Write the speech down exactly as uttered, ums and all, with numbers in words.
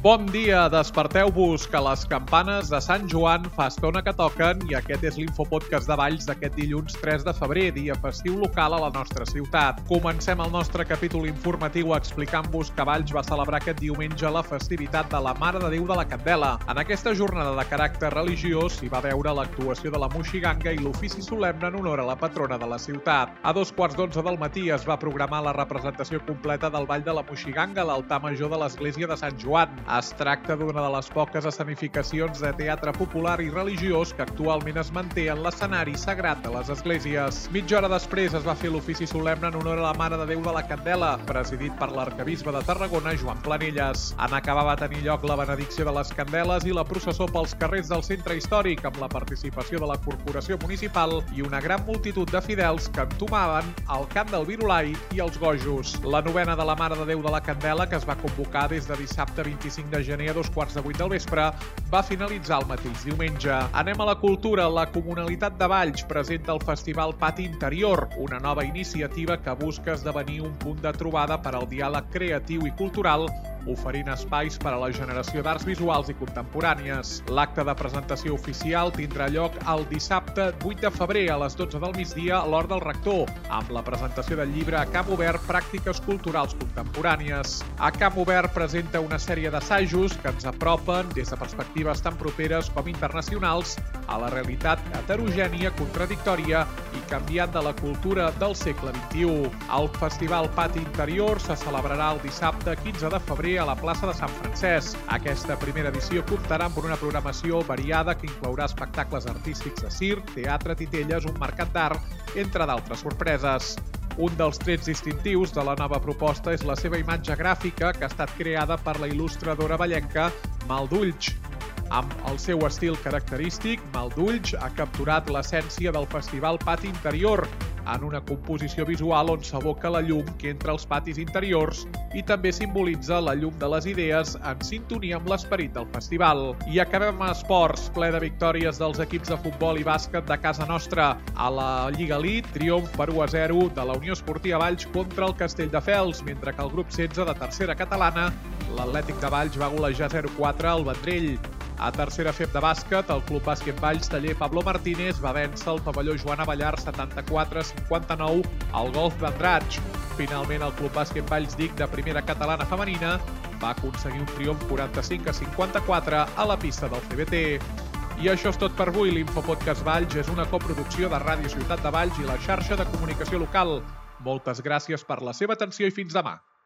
Bon dia, desperteu-vos, que les campanes de Sant Joan fa estona que toquen i aquest és l'Infopodcast de Valls d'aquest dilluns tres de febrer, dia festiu local a la nostra ciutat. Comencem el nostre capítol informatiu explicant-vos que Valls va celebrar aquest diumenge la festivitat de la Mare de Déu de la Candela. En aquesta jornada de caràcter religiós s'hi va veure l'actuació de la Moixiganga i l'ofici solemne en honor a la patrona de la ciutat. A dos quarts d'onze del matí es va programar la representació completa del Ball de la Moixiganga a l'altar major de l'església de Sant Joan. Es tracta d'una de les poques escenificacions de teatre popular i religiós que actualment es manté en l'escenari sagrat de les esglésies. Mitja hora després es va fer l'ofici solemne en honor a la Mare de Déu de la Candela, presidit per l'arquebisbe de Tarragona, Joan Planelles. En acabar va tenir lloc la benedicció de les candeles i la processó pels carrers del centre històric amb la participació de la corporació municipal i una gran multitud de fidels que entomaven el cant del virulai i els gojos. La novena de la Mare de Déu de la Candela, que es va convocar des de dissabte vint-i-cinc de gener a dos quarts de vuit del vespre, va finalitzar el mateix diumenge. Anem a la cultura. La Comunalitat de Valls presenta el Festival Pati Interior, una nova iniciativa que busca esdevenir un punt de trobada per al diàleg creatiu i cultural, oferint espais per a la generació d'arts visuals i contemporànies. L'acte de presentació oficial tindrà lloc el dissabte vuit de febrer a les dotze del migdia a l'Hort del Rector, amb la presentació del llibre A Camp Obert, Pràctiques Culturals Contemporànies. A Camp Obert presenta una sèrie d'assajos que ens apropen des de perspectives tan properes com internacionals a la realitat heterogènia, contradictòria i canviant de la cultura del segle vint-i-u. El Festival Pati Interior se celebrarà el dissabte quinze de febrer a la plaça de Sant Francesc. Aquesta primera edició comptarà amb una programació variada que inclourà espectacles artístics de circ, teatre, titelles, un mercat d'art, entre d'altres sorpreses. Un dels trets distintius de la nova proposta és la seva imatge gràfica, que ha estat creada per la il·lustradora vallenca Maldulls. Amb el seu estil característic, Maldulls ha capturat l'essència del Festival Pati Interior en una composició visual on s'aboca la llum que entra als patis interiors i també simbolitza la llum de les idees en sintonia amb l'esperit del festival. I acabem amb esports, ple de victòries dels equips de futbol i bàsquet de casa nostra. A la Lliga Elite, triomf per u a zero de la Unió Esportiva Valls contra el Castelldefels, mentre que el grup setze de tercera catalana, l'Atlètic de Valls va golejar zero quatre al Vendrell. A tercera F E B de bàsquet, el Club Bàsquet Valls Taller Pablo Martínez va vèncer el pavelló Joan Avellar setanta-quatre a cinquanta-nou al Golf d'Andratx. Finalment, el Club Bàsquet Valls Dic de primera catalana femenina va aconseguir un triomf quaranta-cinc a cinquanta-quatre a la pista del C B T. I això és tot per avui. L'Infopodcast Valls és una coproducció de Ràdio Ciutat de Valls i la xarxa de comunicació local. Moltes gràcies per la seva atenció i fins demà.